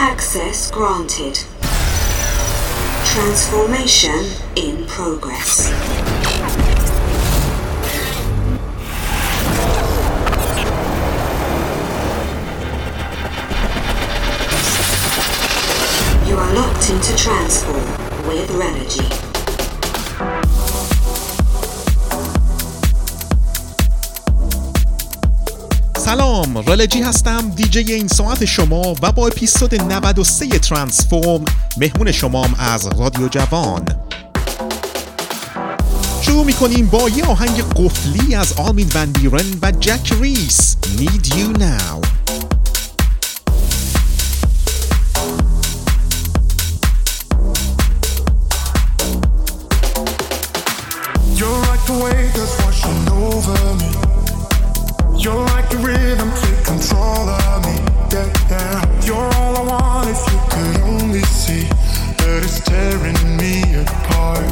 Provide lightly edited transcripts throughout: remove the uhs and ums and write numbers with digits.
Access granted. Transformation in progress. You are locked into Transform with Renogy. سلام، رلجی هستم، دیجی این ساعت شما و با اپیزود 93 ترانسفورم مهمون شمام از رادیو جوان. شروع میکنیم با یه آهنگ قفلی از آرمین ون بیورن و جک ریس، Need You Now. You're like the wave that's washing over me. You're like the rhythm, take control of me. Yeah, yeah. You're all I want if you could only see that it's tearing me apart.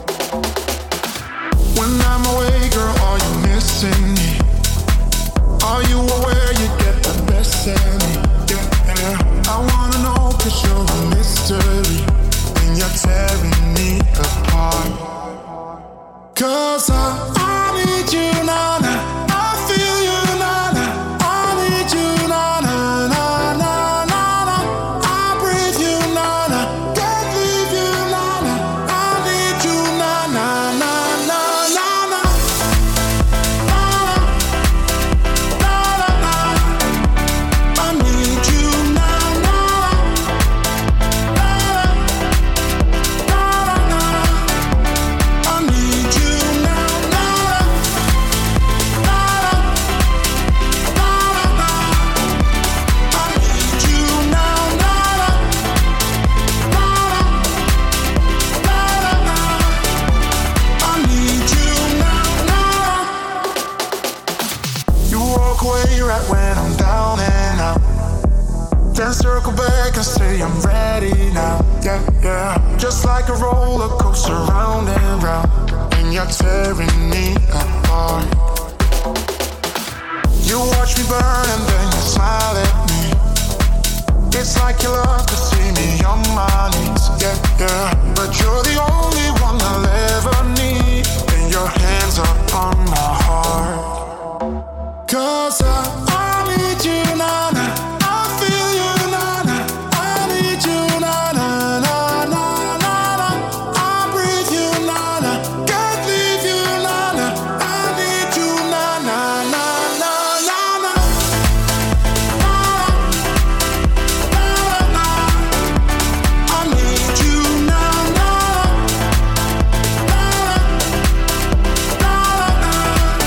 When I'm away, girl, are you missing me? Are you aware you get the best of me? Yeah, yeah. I wanna know 'cause you're a mystery and you're tearing me apart. 'Cause I need you now, now. I feel you now, now. I need you now, now, now, now, now. I breathe you now, now. Can't leave you now, now. I need you now, now, now, now, now, now. I need you now, now. I need you now, now. I need you now, now. I need you now, now. You walk away right when I'm down and out. Then circle back and say I'm ready now. Yeah, yeah. Just like a roller coaster round and round, and you're tearing me apart. You watch me burn and then you smile at me. It's like you love to see me on my knees. Yeah, yeah. But you're the only one I'll ever need, and your hands are on my heart. 'Cause I need you now, now. I feel you now, now. I need you now, now, now, now, now. I breathe you now, now. Can't leave you now, now. I need you now, now, now, now, now, now. I need you now, now.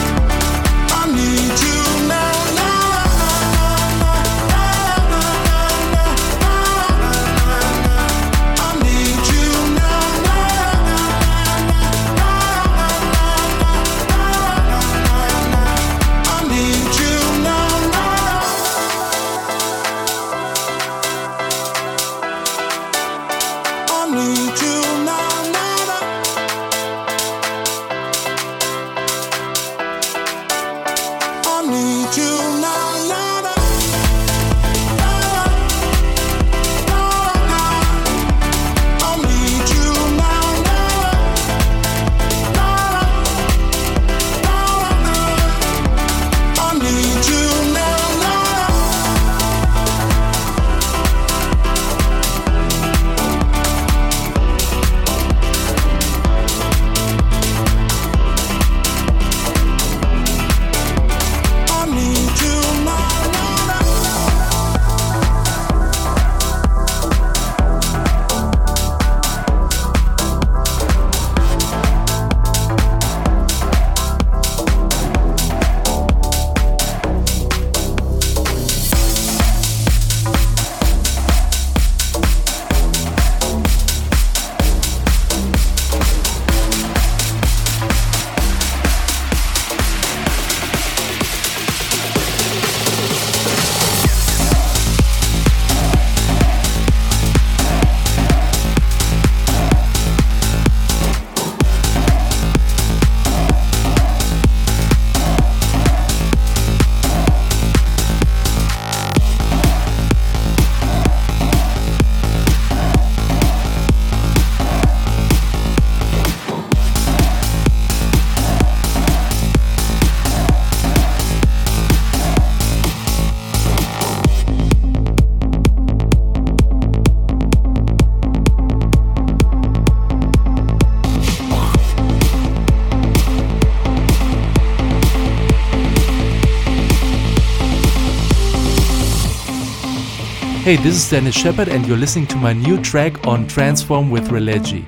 Hey, this is Dennis Shepard and you're listening to my new track on Transform with Relegi.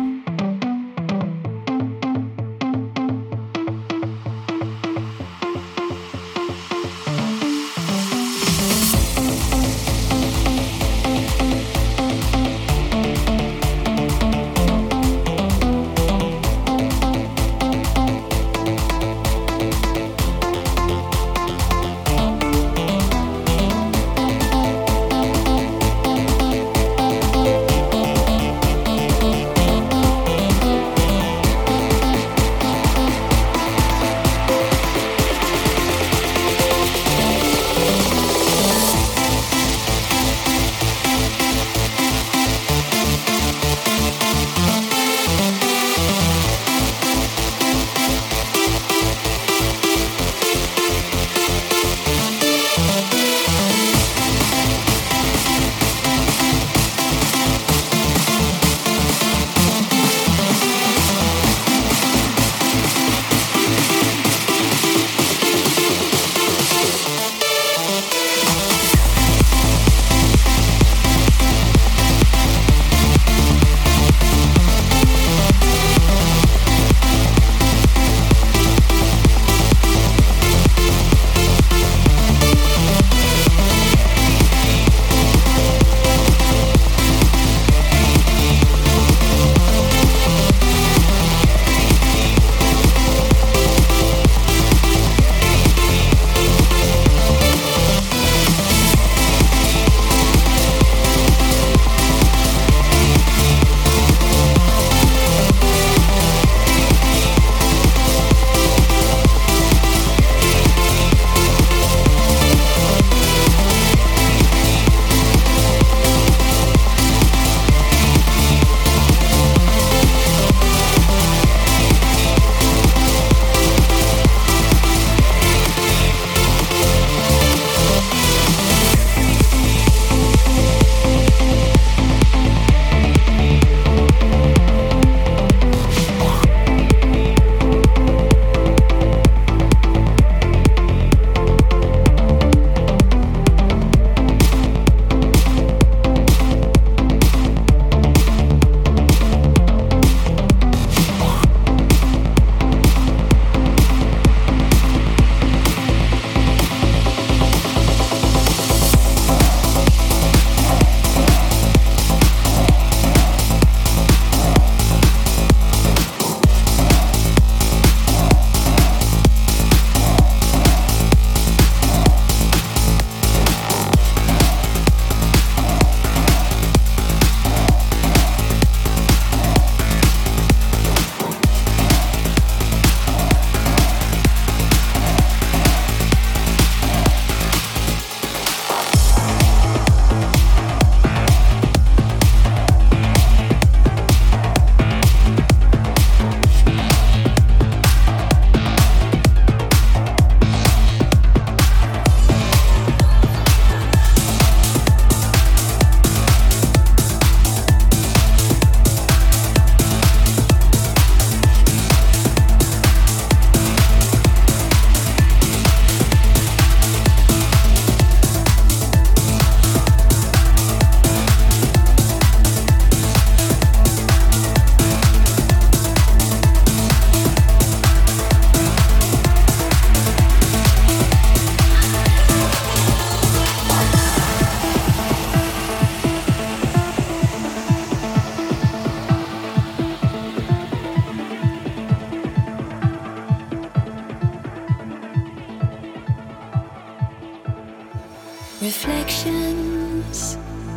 Reflections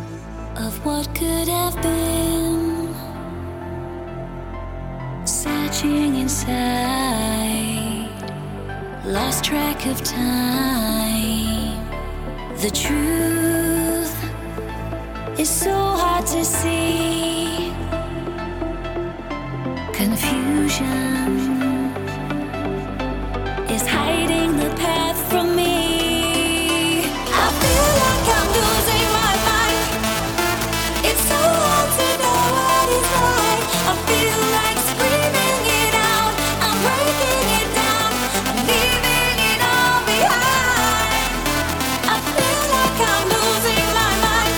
of what could have been, searching inside, lost track of time. The truth is so hard to see. Confusion is hiding the path from me. I feel like I'm losing my mind. It's so hard to know what is right. I feel like screaming it out. I'm breaking it down. I'm leaving it all behind. I feel like I'm losing my mind.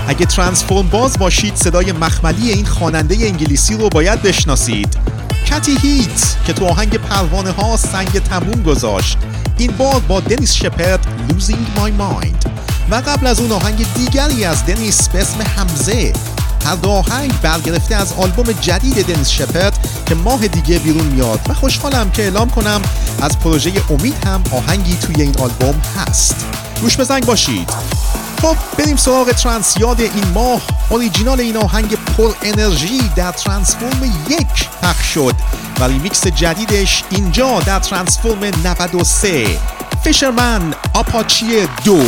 اگه ترانسفورم باز باشید صدای مخملی این خواننده انگلیسی رو باید بشناسید. کتی هیت که تو آهنگ پروانه ها سنگ تموم گذاشت، این بار با دنیس شپرد Losing My Mind و قبل از اون آهنگ دیگری از دنیس به اسم حمزه. هر دو آهنگ برگرفته از آلبوم جدید دنیس شپرد که ماه دیگه بیرون میاد و خوشحالم که اعلام کنم از پروژه امید هم آهنگی توی این آلبوم هست. گوش بزنگ باشید. خب بریم سراغ ترانس یاد این ماه. اوریجینال این آهنگ پر انرژی در ترانسفورم 1 پخش شد و ریمیکس جدیدش اینجا در ترانسفورم 93 فیشرمن آپاچی 2.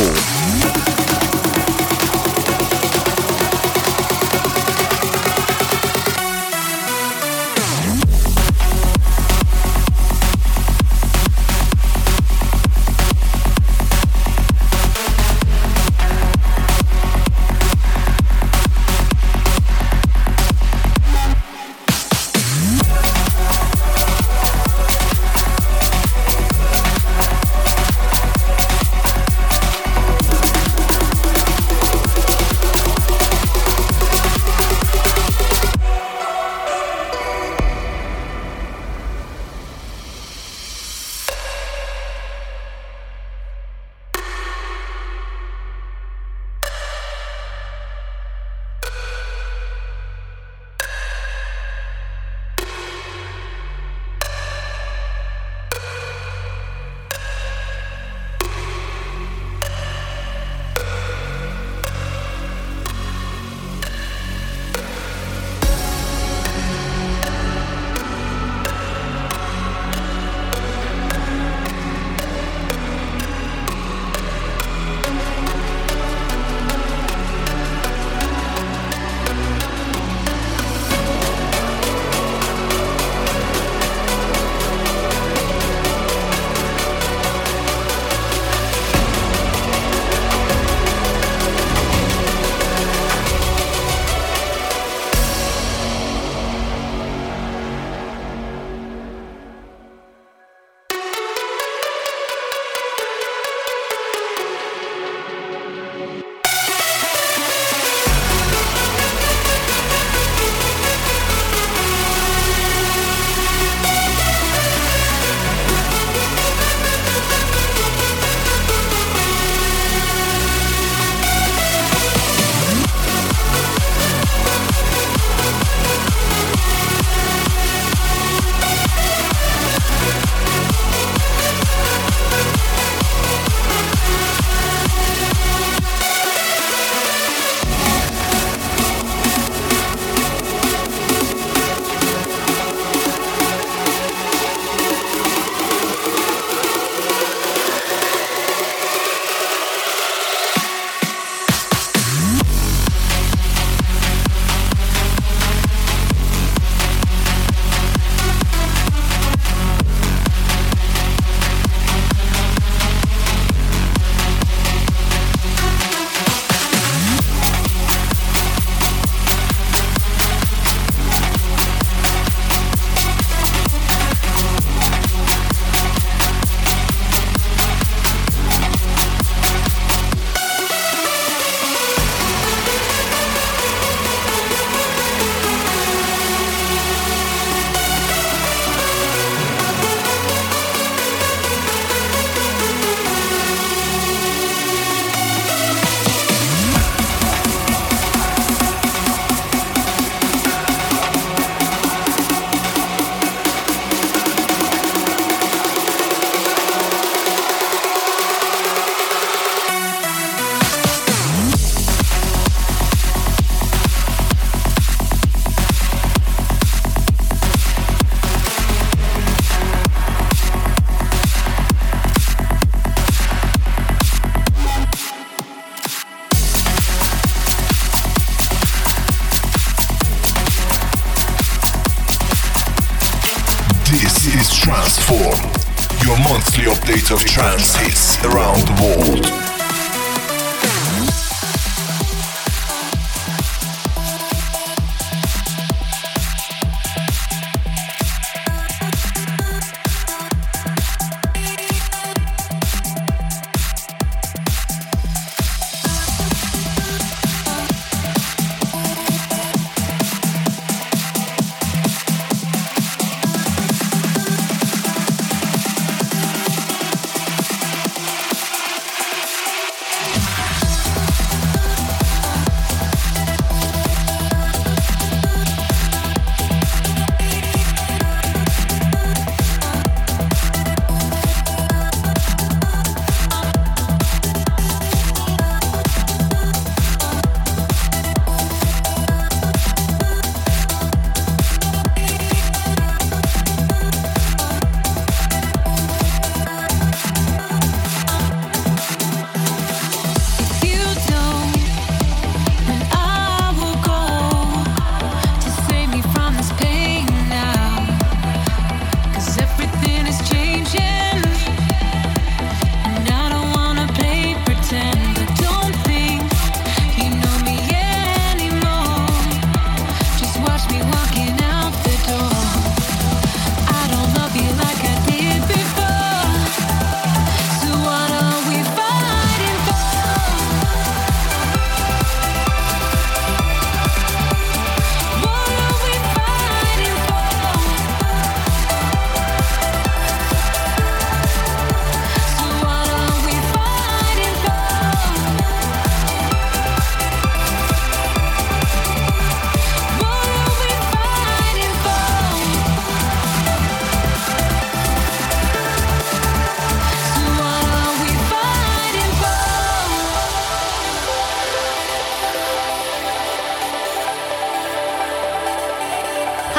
This is Transform, your monthly update of trance hits around the world.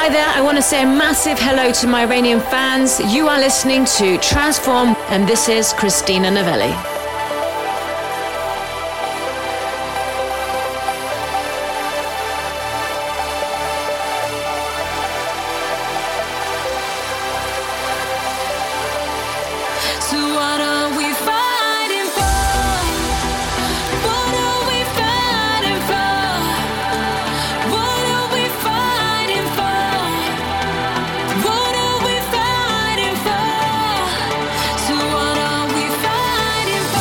Hi there, I want to say a massive hello to my Iranian fans. You are listening to Transform, and this is Christina Novelli. So what are we fighting for? What are we fighting for? What are we fighting for? What are we fighting for? So what are we fighting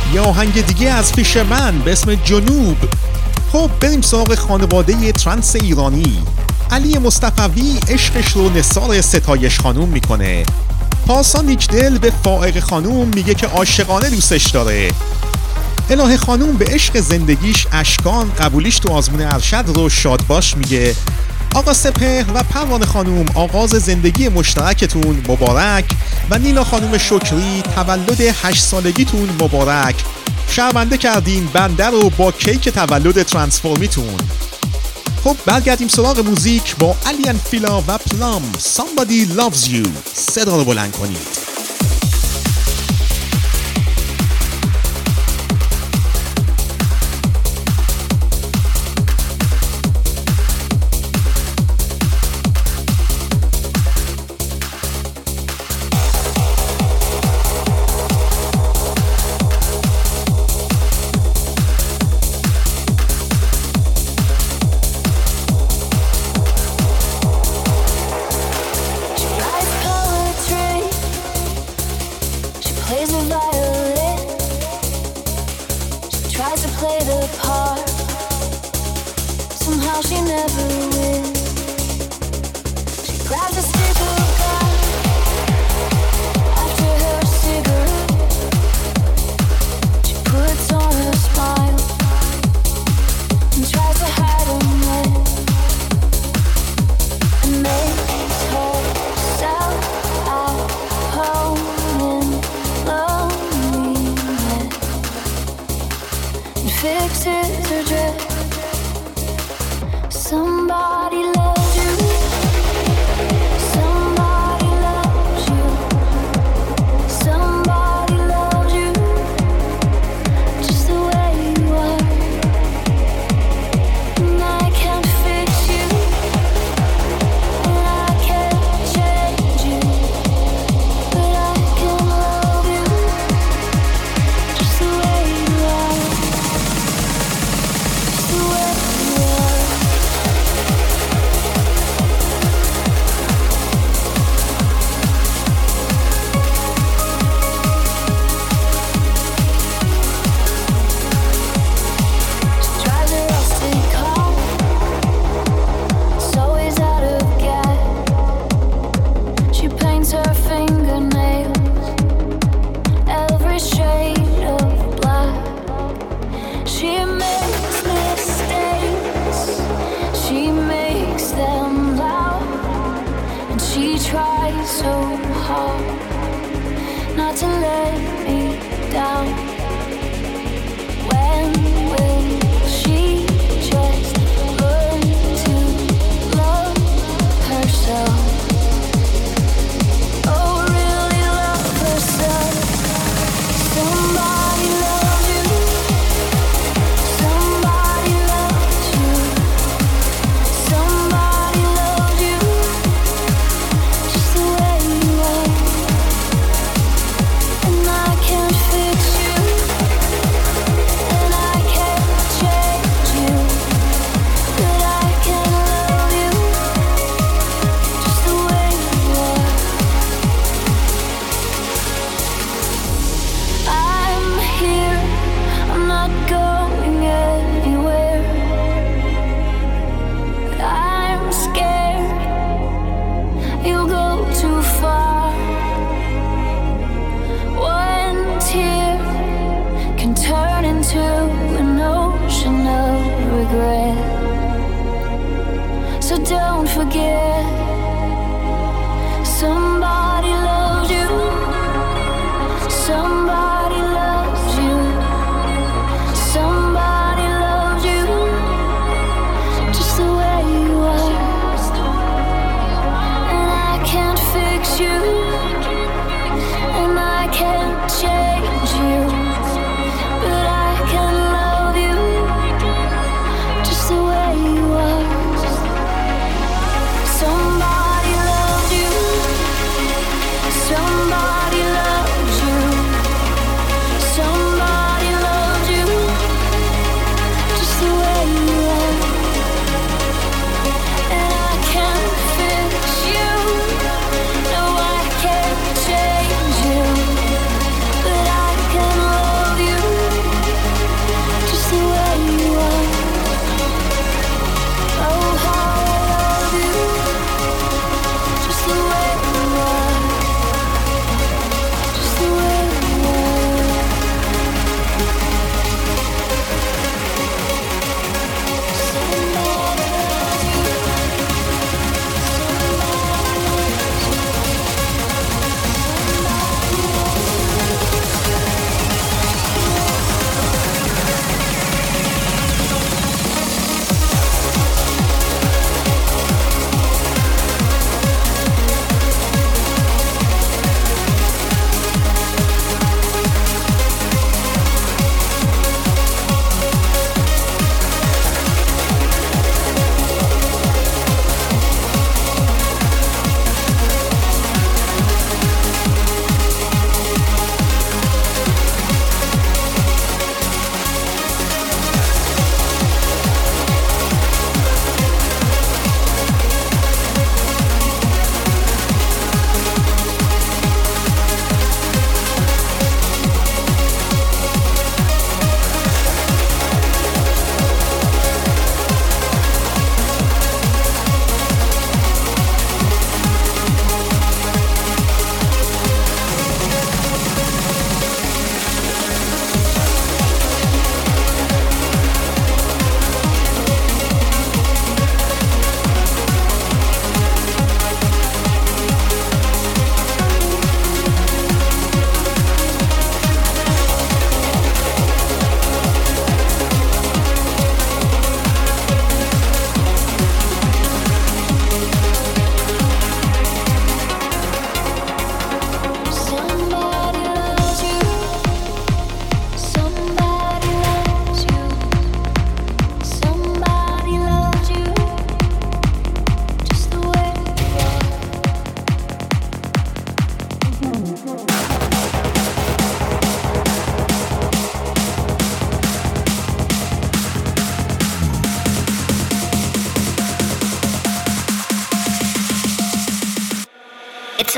یه آهنگ دیگه از فیشرمن به اسم جنوب. خب بریم سراغ خانواده ترنس ایرانی. علی مصطفوی عشقش رو نثار ستایش خانوم میکنه. پارسا نیکدل به فائق خانوم میگه که عاشقانه دوستش داره. الهه خانوم به عشق زندگیش اشکان قبولیش تو آزمون ارشد رو شادباش میگه. آقا سپهر و پروانه خانوم آغاز زندگی مشترکتون مبارک و نیلا خانوم شکری تولد 8 سالگیتون مبارک. شرمنده کردین بنده رو با کیک تولد ترانسفورمیتون. خب برگردیم سراغ موزیک با الیان فیلا و پلام. Somebody Loves You. صدا رو بلند کنید.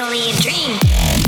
only a dream.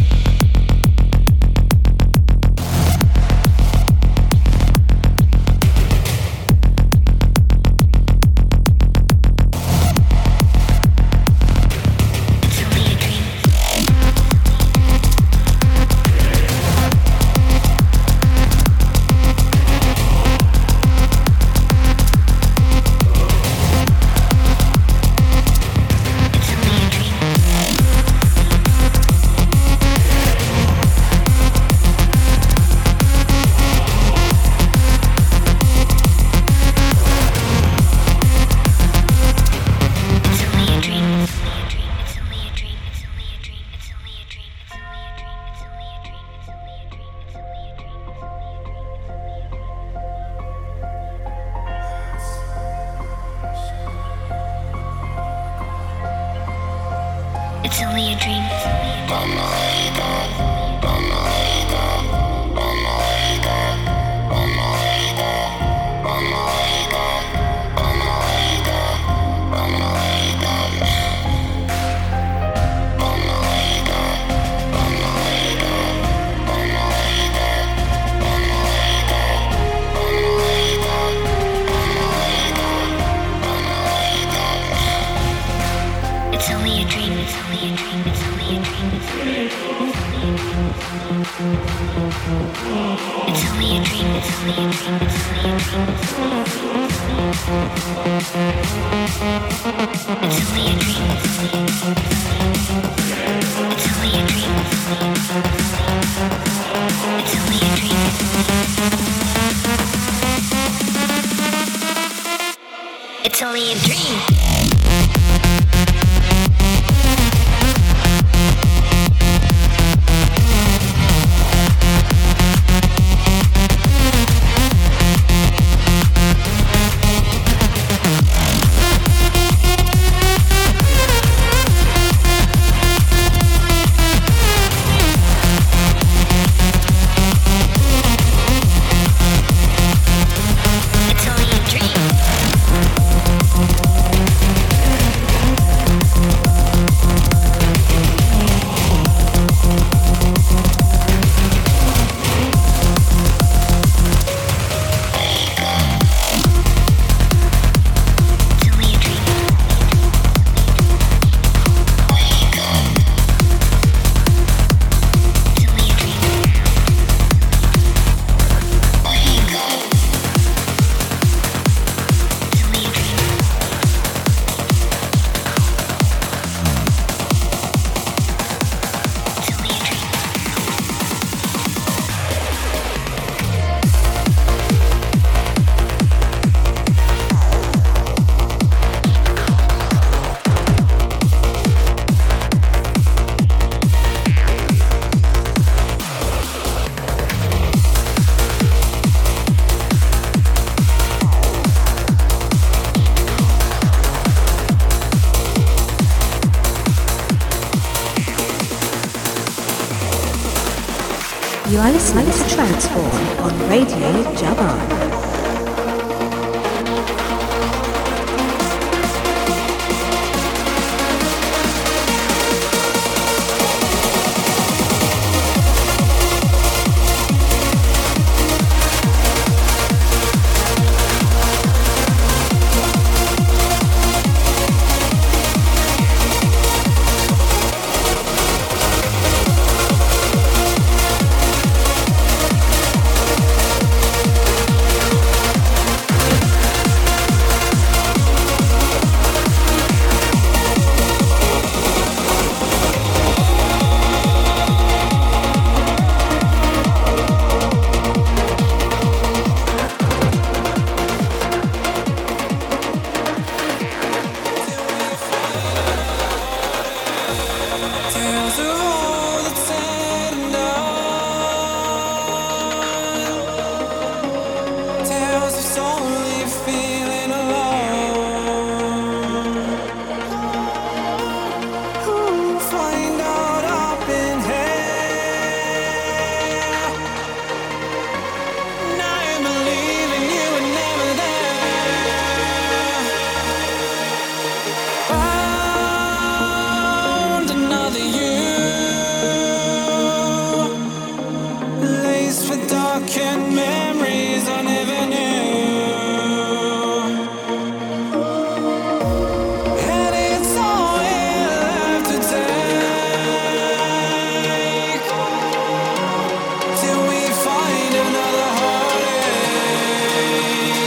It's only a dream. It's only a dream. It's only a dream. It's only a dream. It's only a dream. It's only a dream. It's only a dream. It's only a dream. It's only a dream. It's only a dream. It's only a dream. It's only a dream. You are listening to Transform on Radio Jabba. Found another you. memories I never knew. And it's all we'll have to take till we find another heartache.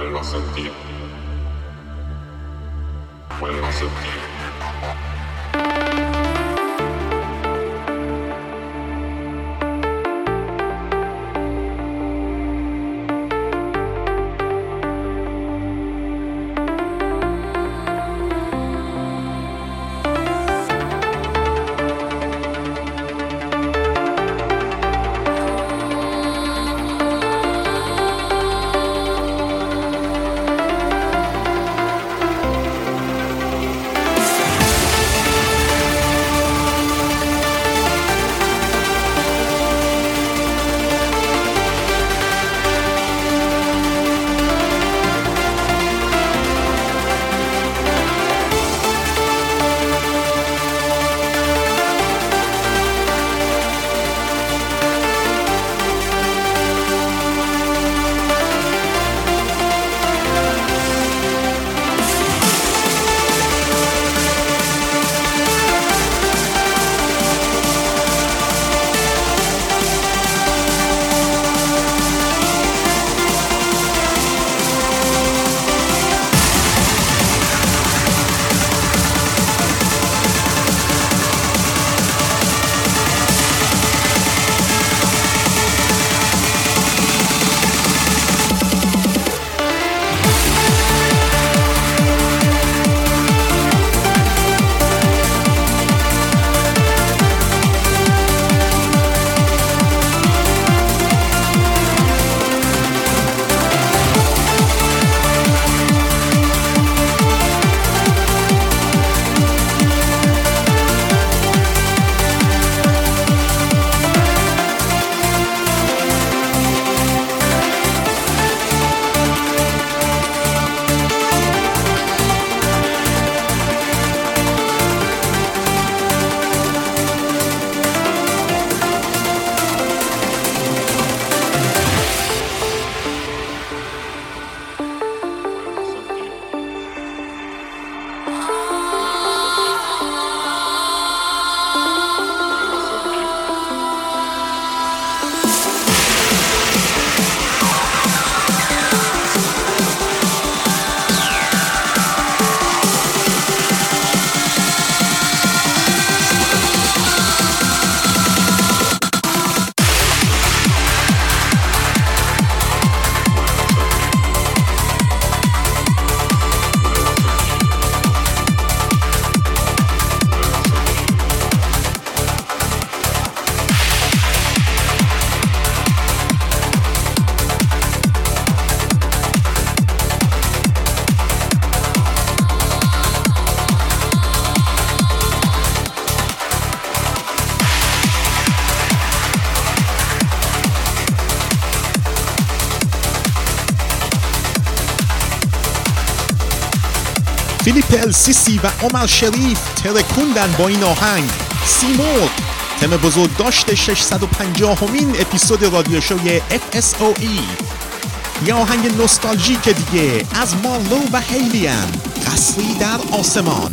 Vuelvo a sentir. Vuelvo a sentir. فیلیپ السیسی و عمر شریف ترکوندن با این آهنگ سیمور، تم بزرگ داشته 650مین اپیزود رادیو شوی FSOE. یه آهنگ نوستالژیک دیگه از مارلو و هیلیان، قصری در آسمان.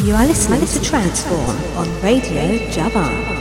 You are listening to Transform on Radio Javan.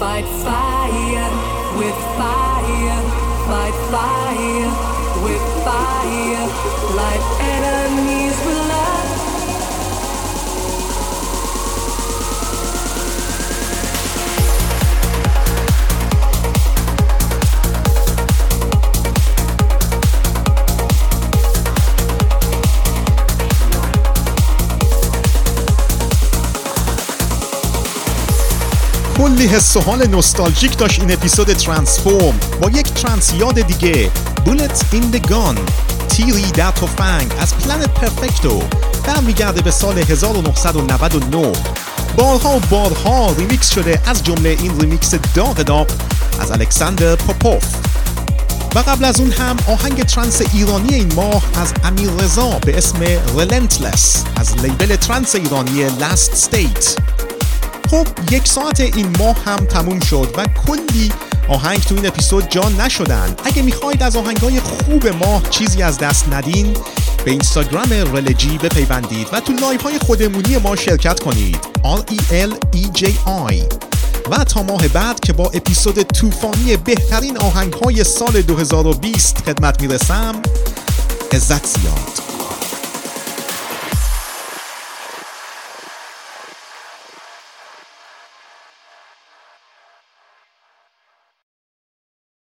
fight fire with fire, fight fire with fire, light enemies with love. کلی حس و حال نوستالژیک داشت این اپیزود ترانسفورم با یک ترانس یاد دیگه، بولت این د گان، تیری در تفنگ از پلنت پرفکتو، برمیگرده به سال 1999. بارها و بارها ریمیکس شده، از جمله این ریمیکس داغ از الکساندر پاپوف. و قبل از اون هم آهنگ ترانس ایرانی این ماه از امیررضا به اسم رلنتلس از لیبل ترانس ایرانی لاست استیت. خب 1 ساعت این ماه هم تموم شد و کلی آهنگ تو این اپیزود جا نشدن. اگه میخواید از آهنگای خوب ماه چیزی از دست ندین، به اینستاگرام رلجی بپیوندید و تو لایو های خودمونی ما شرکت کنید، RELEJI. و تا ماه بعد که با اپیزود طوفانی بهترین آهنگ های سال 2020 خدمت میرسم، عزت زیاد.